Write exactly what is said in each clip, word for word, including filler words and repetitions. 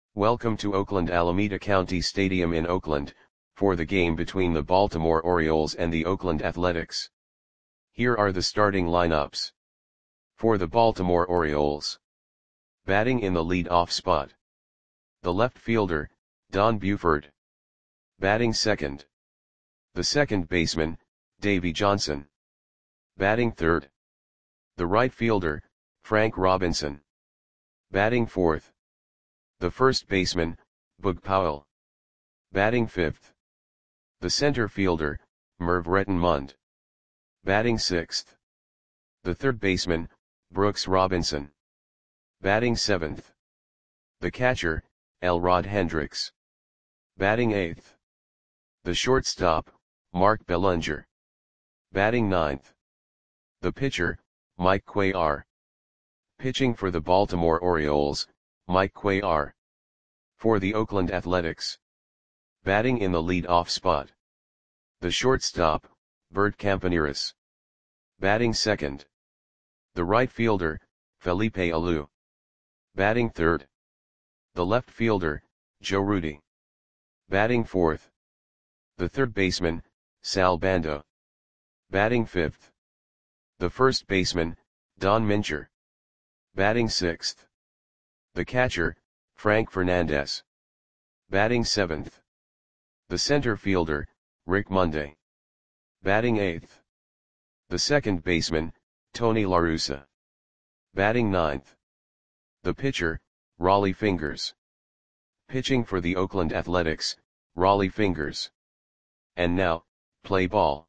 Welcome to Oakland Alameda County Stadium in Oakland, for the game between the Baltimore Orioles and the Oakland Athletics. Here are the starting lineups. For the Baltimore Orioles. Batting in the lead-off spot. The left fielder, Don Buford. Batting second. The second baseman, Davey Johnson. Batting third. The right fielder, Frank Robinson. Batting fourth. The first baseman, Boog Powell. Batting fifth. The center fielder, Merv Rettenmund. Batting sixth. The third baseman, Brooks Robinson. Batting seventh. The catcher, Elrod Hendricks. Batting eighth. The shortstop, Mark Bellinger. Batting ninth. The pitcher, Mike Cuellar. Pitching for the Baltimore Orioles, Mike Cuellar. For the Oakland Athletics. Batting in the lead-off spot. The shortstop, Bert Campaneris. Batting second. The right fielder, Felipe Alou. Batting third. The left fielder, Joe Rudi. Batting fourth. The third baseman, Sal Bando. Batting fifth. The first baseman, Don Mincher. Batting sixth. The catcher, Frank Fernandez. Batting seventh. The center fielder, Rick Monday. Batting eighth. The second baseman, Tony La Russa. Batting ninth. The pitcher, Rollie Fingers. Pitching for the Oakland Athletics, Rollie Fingers. And now, play ball.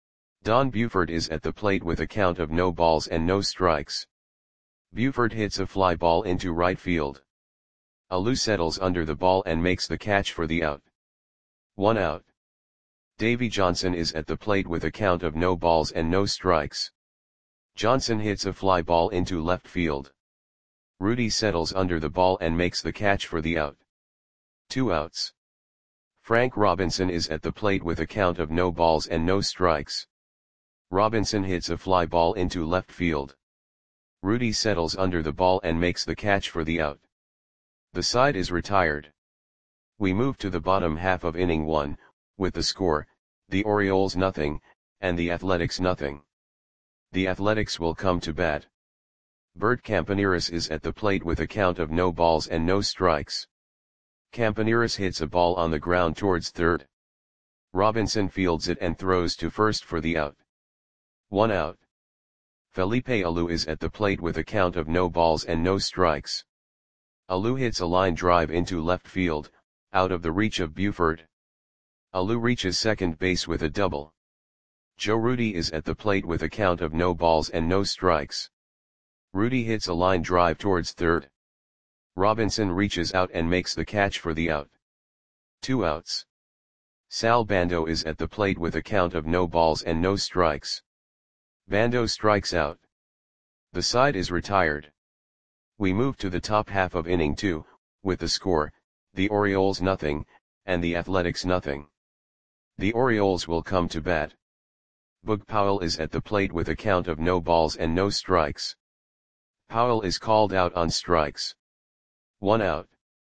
Don Buford is at the plate with a count of no balls and no strikes. Buford hits a fly ball into right field. Alou settles under the ball and makes the catch for the out. One out. Davey Johnson is at the plate with a count of no balls and no strikes. Johnson hits a fly ball into left field. Rudi settles under the ball and makes the catch for the out. Two outs. Frank Robinson is at the plate with a count of no balls and no strikes. Robinson hits a fly ball into left field. Rudi settles under the ball and makes the catch for the out. The side is retired. We move to the bottom half of inning one, with the score, the Orioles nothing, and the Athletics nothing. The Athletics will come to bat. Bert Campaneris is at the plate with a count of no balls and no strikes. Campaneris hits a ball on the ground towards third. Robinson fields it and throws to first for the out. One out. Felipe Alou is at the plate with a count of no balls and no strikes. Alou hits a line drive into left field, out of the reach of Buford. Alou reaches second base with a double. Joe Rudi is at the plate with a count of no balls and no strikes. Rudi hits a line drive towards third. Robinson reaches out and makes the catch for the out. Two outs. Sal Bando is at the plate with a count of no balls and no strikes. Bando strikes out. The side is retired. We move to the top half of inning two, with the score, the Orioles nothing, and the Athletics nothing. The Orioles will come to bat. Boog Powell is at the plate with a count of no balls and no strikes. Powell is called out on strikes. One out.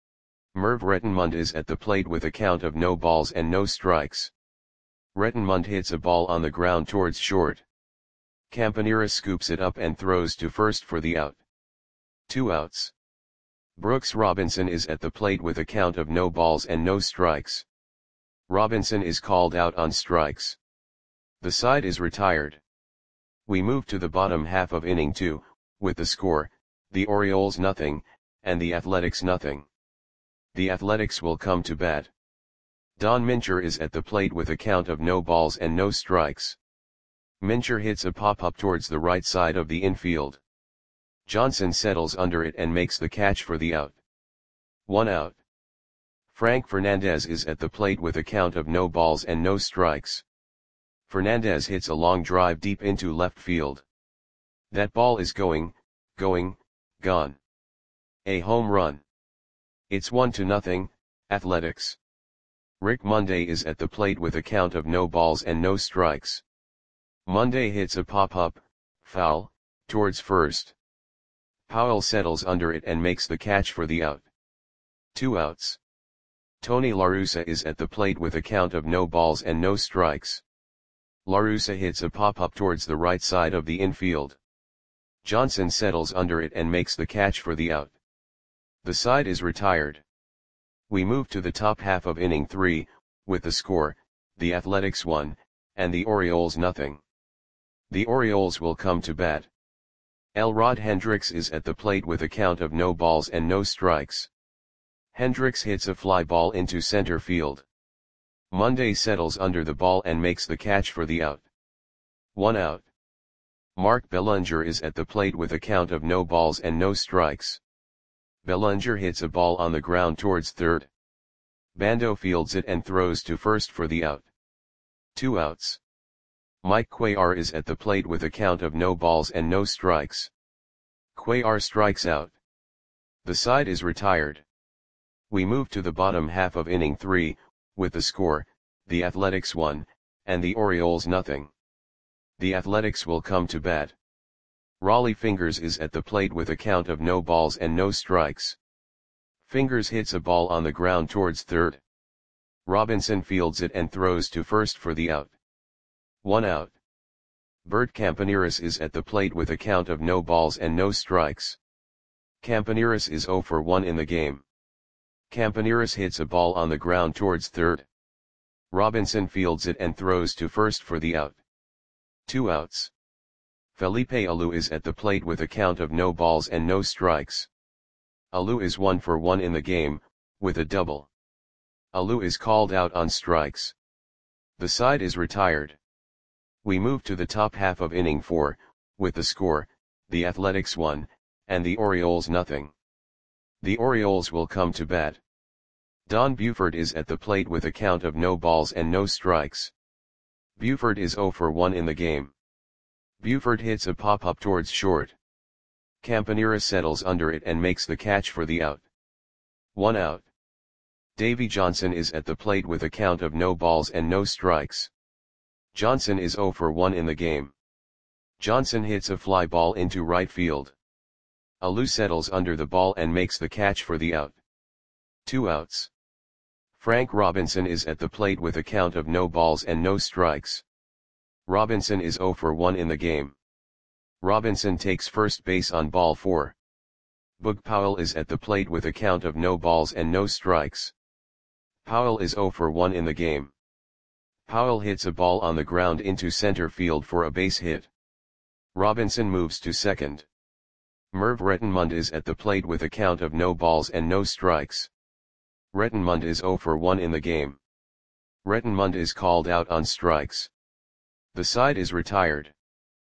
Merv Rettenmund is at the plate with a count of no balls and no strikes. Rettenmund hits a ball on the ground towards short. Campaneris scoops it up and throws to first for the out. Two outs. Brooks Robinson is at the plate with a count of no balls and no strikes. Robinson is called out on strikes. The side is retired. We move to the bottom half of inning two, with the score, the Orioles nothing, and the Athletics nothing. The Athletics will come to bat. Don Mincher is at the plate with a count of no balls and no strikes. Mincher hits a pop-up towards the right side of the infield. Johnson settles under it and makes the catch for the out. One out. Frank Fernandez is at the plate with a count of no balls and no strikes. Fernandez hits a long drive deep into left field. That ball is going, going, gone. A home run. It's one to nothing, Athletics. Rick Monday is at the plate with a count of no balls and no strikes. Monday hits a pop-up, foul, towards first. Powell settles under it and makes the catch for the out. Two outs. Tony La Russa is at the plate with a count of no balls and no strikes. La Russa hits a pop-up towards the right side of the infield. Johnson settles under it and makes the catch for the out. The side is retired. We move to the top half of inning three, with the score, the Athletics one, and the Orioles nothing. The Orioles will come to bat. Elrod Hendricks is at the plate with a count of no balls and no strikes. Hendricks hits a fly ball into center field. Monday settles under the ball and makes the catch for the out. One out. Mark Bellinger is at the plate with a count of no balls and no strikes. Bellinger hits a ball on the ground towards third. Bando fields it and throws to first for the out. Two outs. Mike Cuellar is at the plate with a count of no balls and no strikes. Cuellar strikes out. The side is retired. We move to the bottom half of inning three, with the score, the Athletics one, and the Orioles nothing. The Athletics will come to bat. Raleigh Fingers is at the plate with a count of no balls and no strikes. Fingers hits a ball on the ground towards third. Robinson fields it and throws to first for the out. One out. Bert Campaneris is at the plate with a count of no balls and no strikes. Campaneris is oh for one in the game. Campaneris hits a ball on the ground towards third. Robinson fields it and throws to first for the out. Two outs. Felipe Alou is at the plate with a count of no balls and no strikes. Alou is one for one in the game, with a double. Alou is called out on strikes. The side is retired. We move to the top half of inning four, with the score, the Athletics one, and the Orioles nothing. The Orioles will come to bat. Don Buford is at the plate with a count of no balls and no strikes. Buford is oh for one in the game. Buford hits a pop-up towards short. Campanera settles under it and makes the catch for the out. One out. Davy Johnson is at the plate with a count of no balls and no strikes. Johnson is oh for one in the game. Johnson hits a fly ball into right field. Alou settles under the ball and makes the catch for the out. Two outs. Frank Robinson is at the plate with a count of no balls and no strikes. Robinson is oh for one in the game. Robinson takes first base on ball four. Boog Powell is at the plate with a count of no balls and no strikes. Powell is oh for one in the game. Powell hits a ball on the ground into center field for a base hit. Robinson moves to second. Merv Rettenmund is at the plate with a count of no balls and no strikes. Rettenmund is oh for one in the game. Rettenmund is called out on strikes. The side is retired.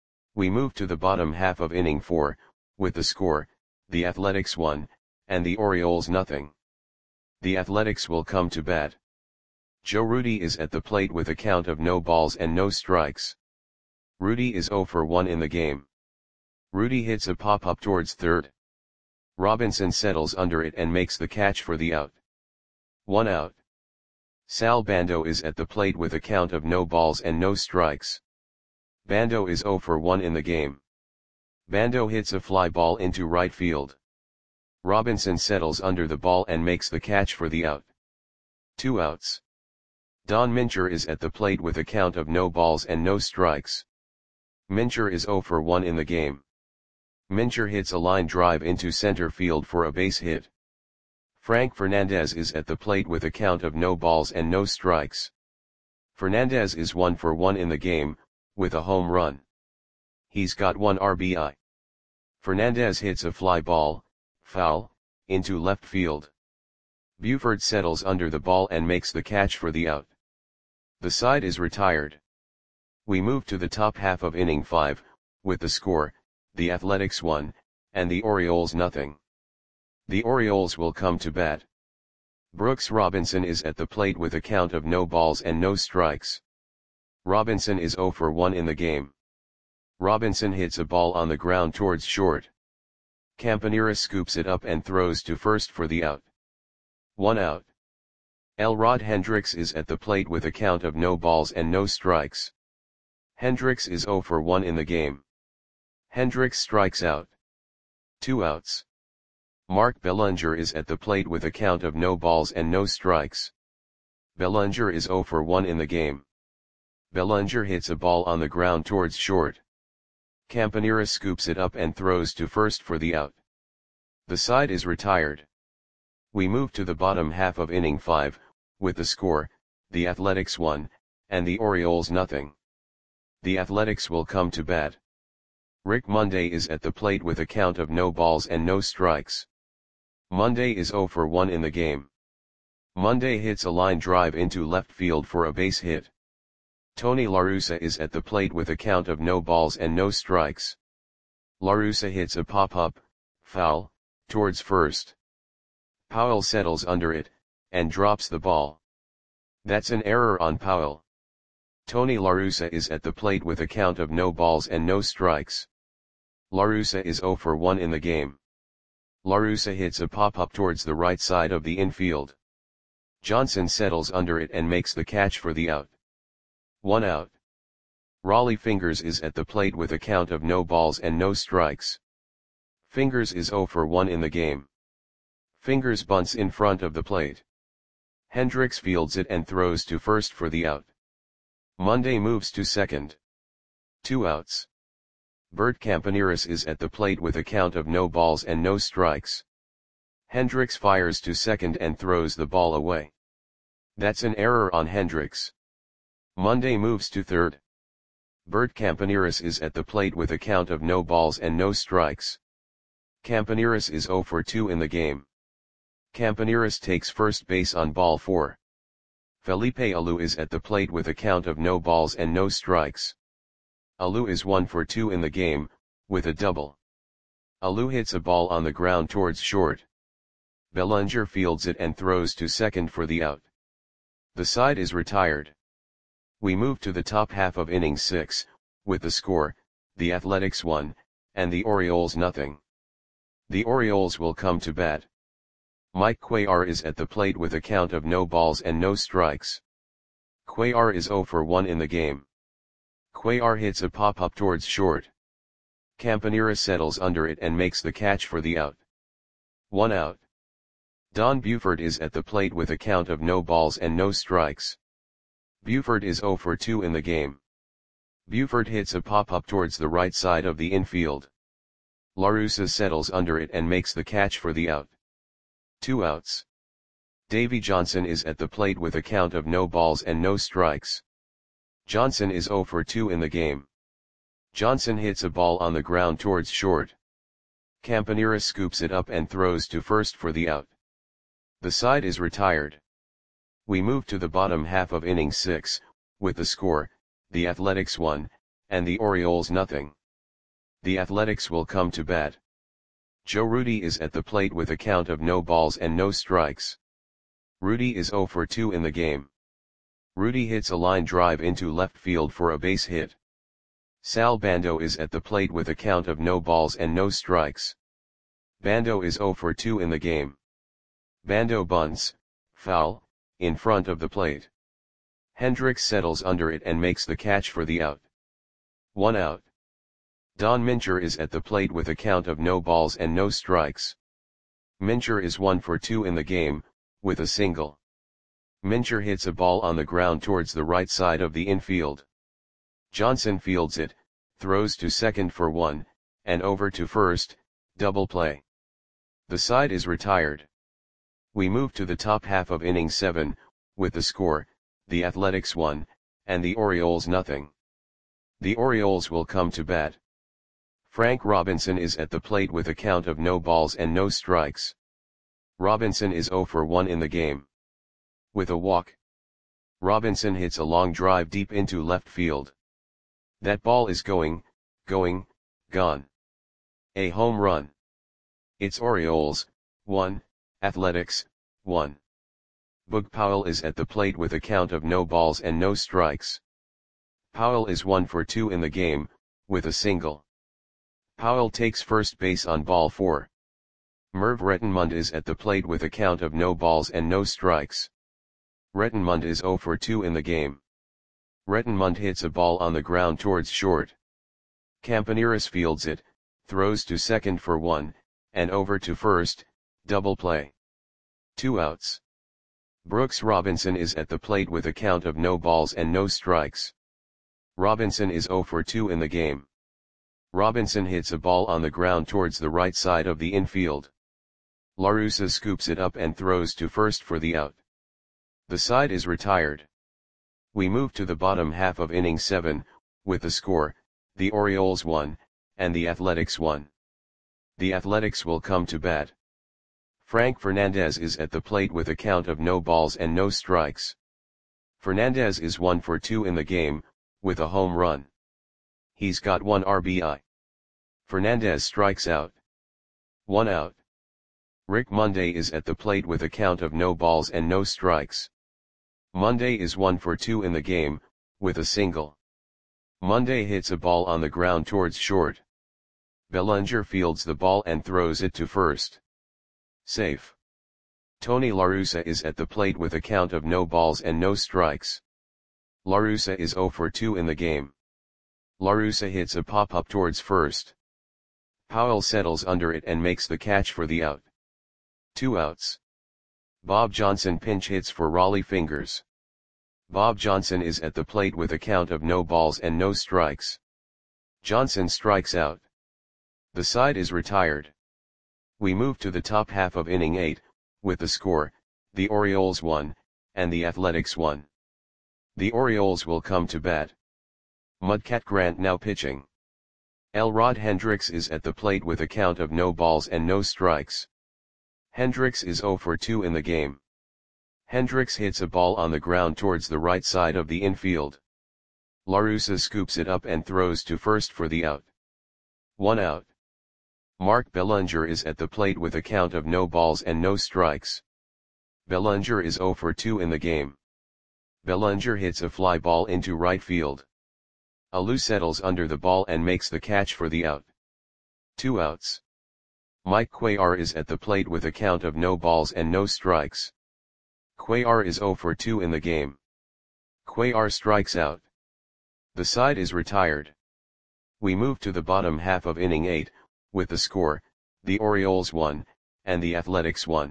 We move to the bottom half of inning four, with the score, the Athletics one, and the Orioles nothing. The Athletics will come to bat. Joe Rudi is at the plate with a count of no balls and no strikes. Rudi is oh for one in the game. Rudi hits a pop-up towards third. Robinson settles under it and makes the catch for the out. One out. Sal Bando is at the plate with a count of no balls and no strikes. Bando is oh for one in the game. Bando hits a fly ball into right field. Robinson settles under the ball and makes the catch for the out. Two outs. Don Mincher is at the plate with a count of no balls and no strikes. Mincher is oh for one in the game. Mincher hits a line drive into center field for a base hit. Frank Fernandez is at the plate with a count of no balls and no strikes. Fernandez is one for one in the game, with a home run. He's got one R B I. Fernandez hits a fly ball, foul, into left field. Buford settles under the ball and makes the catch for the out. The side is retired. We move to the top half of inning five, with the score, the Athletics one, and the Orioles nothing. The Orioles will come to bat. Brooks Robinson is at the plate with a count of no balls and no strikes. Robinson is oh for one in the game. Robinson hits a ball on the ground towards short. Campanera scoops it up and throws to first for the out. One out. Elrod Hendricks is at the plate with a count of no balls and no strikes. Hendricks is oh for one in the game. Hendricks strikes out. Two outs. Mark Belanger is at the plate with a count of no balls and no strikes. Belanger is zero for one in the game. Belanger hits a ball on the ground towards short. Campanera scoops it up and throws to first for the out. The side is retired. We move to the bottom half of inning five, with the score, the Athletics one, and the Orioles nothing. The Athletics will come to bat. Rick Monday is at the plate with a count of no balls and no strikes. Monday is zero for one in the game. Monday hits a line drive into left field for a base hit. Tony La Russa is at the plate with a count of no balls and no strikes. La Russa hits a pop-up, foul, towards first. Powell settles under it, and drops the ball. That's an error on Powell. Tony La Russa is at the plate with a count of no balls and no strikes. La Russa is zero for one in the game. La Russa hits a pop-up towards the right side of the infield. Johnson settles under it and makes the catch for the out. One out. Raleigh Fingers is at the plate with a count of no balls and no strikes. Fingers is zero for one in the game. Fingers bunts in front of the plate. Hendricks fields it and throws to first for the out. Monday moves to second. Two outs. Bert Campaneris is at the plate with a count of no balls and no strikes. Hendricks fires to second and throws the ball away. That's an error on Hendricks. Monday moves to third. Bert Campaneris is at the plate with a count of no balls and no strikes. Campaneris is zero for two in the game. Campaneris takes first base on ball four. Felipe Alou is at the plate with a count of no balls and no strikes. Alou is one for two in the game, with a double. Alou hits a ball on the ground towards short. Belanger fields it and throws to second for the out. The side is retired. We move to the top half of inning six, with the score, the Athletics one, and the Orioles nothing. The Orioles will come to bat. Mike Cuellar is at the plate with a count of no balls and no strikes. Cuellar is zero for one in the game. Cuellar hits a pop-up towards short. Campanera settles under it and makes the catch for the out. One out. Don Buford is at the plate with a count of no balls and no strikes. Buford is zero for two in the game. Buford hits a pop-up towards the right side of the infield. La Russa settles under it and makes the catch for the out. Two outs. Davy Johnson is at the plate with a count of no balls and no strikes. Johnson is zero for two in the game. Johnson hits a ball on the ground towards short. Campanera scoops it up and throws to first for the out. The side is retired. We move to the bottom half of inning six, with the score, the Athletics one, and the Orioles nothing. The Athletics will come to bat. Joe Rudi is at the plate with a count of no balls and no strikes. Rudi is zero for two in the game. Rudi hits a line drive into left field for a base hit. Sal Bando is at the plate with a count of no balls and no strikes. Bando is zero for two in the game. Bando bunts, foul, in front of the plate. Hendricks settles under it and makes the catch for the out. One out. Don Mincher is at the plate with a count of no balls and no strikes. Mincher is one for two in the game, with a single. Mincher hits a ball on the ground towards the right side of the infield. Johnson fields it, throws to second for one, and over to first, double play. The side is retired. We move to the top half of inning seven, with the score, the Athletics one, and the Orioles nothing. The Orioles will come to bat. Frank Robinson is at the plate with a count of no balls and no strikes. Robinson is zero for one in the game. With a walk. Robinson hits a long drive deep into left field. That ball is going, going, gone. A home run. It's Orioles, one, Athletics, one. Boog Powell is at the plate with a count of no balls and no strikes. Powell is one for two in the game, with a single. Powell takes first base on ball four. Merv Rettenmund is at the plate with a count of no balls and no strikes. Rettenmund is zero for two in the game. Rettenmund hits a ball on the ground towards short. Campaneris fields it, throws to second for one, and over to first, Double play. Two outs. Brooks Robinson is at the plate with a count of no balls and no strikes. Robinson is oh for two in the game. Robinson hits a ball on the ground towards the right side of the infield. La Russa scoops it up and throws to first for the out. The side is retired. We move to the bottom half of inning seven, with the score, the Orioles one, and the Athletics one. The Athletics will come to bat. Frank Fernandez is at the plate with a count of no balls and no strikes. Fernandez is one for two in the game, with a home run. He's got one R B I. Fernandez strikes out. One out. Rick Monday is at the plate with a count of no balls and no strikes. Monday is one for two in the game, with a single. Monday hits a ball on the ground towards short. Bellinger fields the ball and throws it to first. Safe. Tony La Russa is at the plate with a count of no balls and no strikes. La Russa is oh for two in the game. La Russa hits a pop-up towards first. Powell settles under it and makes the catch for the out. Two outs. Bob Johnson pinch hits for Rollie Fingers. Bob Johnson is at the plate with a count of no balls and no strikes. Johnson strikes out. The side is retired. We move to the top half of inning eight, with the score, the Orioles one, and the Athletics one. The Orioles will come to bat. Mudcat Grant now pitching. Elrod Hendricks is at the plate with a count of no balls and no strikes. Hendricks is oh for two in the game. Hendricks hits a ball on the ground towards the right side of the infield. La Russa scoops it up and throws to first for the out. One out. Mark Bellinger is at the plate with a count of no balls and no strikes. Bellinger is oh for two in the game. Bellinger hits a fly ball into right field. Alou settles under the ball and makes the catch for the out. Two outs. Mike Cuellar is at the plate with a count of no balls and no strikes. Cuellar is oh for two in the game. Cuellar strikes out. The side is retired. We move to the bottom half of inning eight, with the score, the Orioles one, and the Athletics one.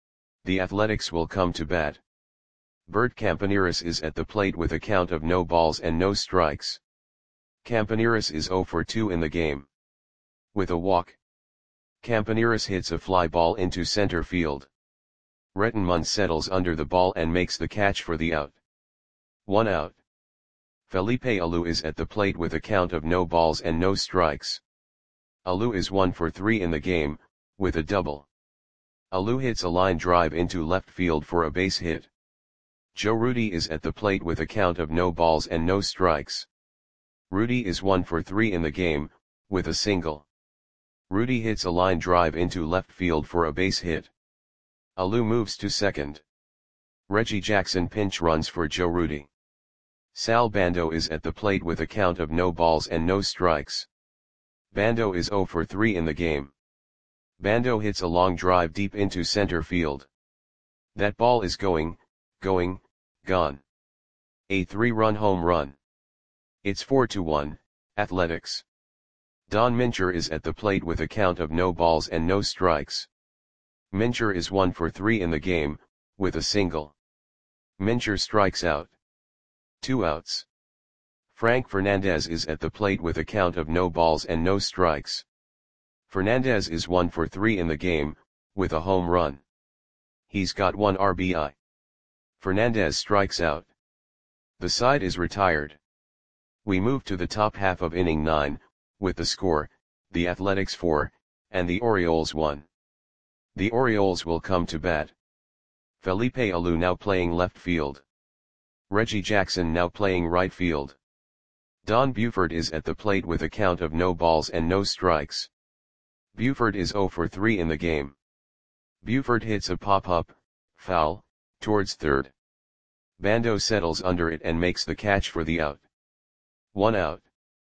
The Athletics will come to bat. Bert Campaneris is at the plate with a count of no balls and no strikes. Campaneris is oh for two in the game. With a walk. Campaneris hits a fly ball into center field. Rettenmund settles under the ball and makes the catch for the out. One out. Felipe Alou is at the plate with a count of no balls and no strikes. Alou is one for three in the game, with a double. Alou hits a line drive into left field for a base hit. Joe Rudi is at the plate with a count of no balls and no strikes. Rudi is one for three in the game, with a single. Rudi hits a line drive into left field for a base hit. Alou moves to second. Reggie Jackson pinch runs for Joe Rudi. Sal Bando is at the plate with a count of no balls and no strikes. Bando is oh for three in the game. Bando hits a long drive deep into center field. That ball is going, going, gone. A three-run home run. It's four to one, Athletics. Don Mincher is at the plate with a count of no balls and no strikes. Mincher is one for three in the game, with a single. Mincher strikes out. Two outs. Frank Fernandez is at the plate with a count of no balls and no strikes. Fernandez is one for three in the game, with a home run. He's got one R B I. Fernandez strikes out. The side is retired. We move to the top half of inning nine, with the score, the Athletics four, and the Orioles one. The Orioles will come to bat. Felipe Alou now playing left field. Reggie Jackson now playing right field. Don Buford is at the plate with a count of no balls and no strikes. Buford is oh for three in the game. Buford hits a pop-up, foul, towards third. Bando settles under it and makes the catch for the out. One out.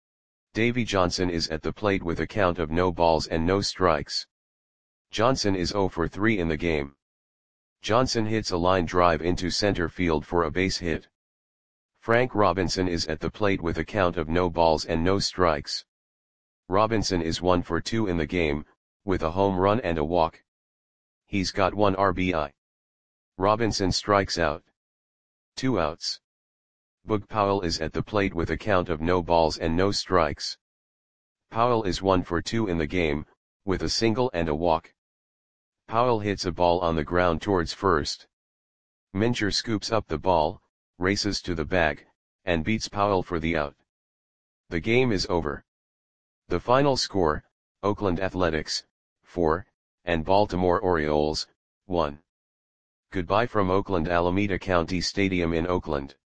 Davy Johnson is at the plate with a count of no balls and no strikes. Johnson is oh for three in the game. Johnson hits a line drive into center field for a base hit. Frank Robinson is at the plate with a count of no balls and no strikes. Robinson is one for two in the game, with a home run and a walk. He's got one R B I. Robinson strikes out. Two outs. Boog Powell is at the plate with a count of no balls and no strikes. Powell is one for two in the game, with a single and a walk. Powell hits a ball on the ground towards first. Mincher scoops up the ball, races to the bag, and beats Powell for the out. The game is over. The final score, Oakland Athletics, four, and Baltimore Orioles, one. Goodbye from Oakland Alameda County Stadium in Oakland.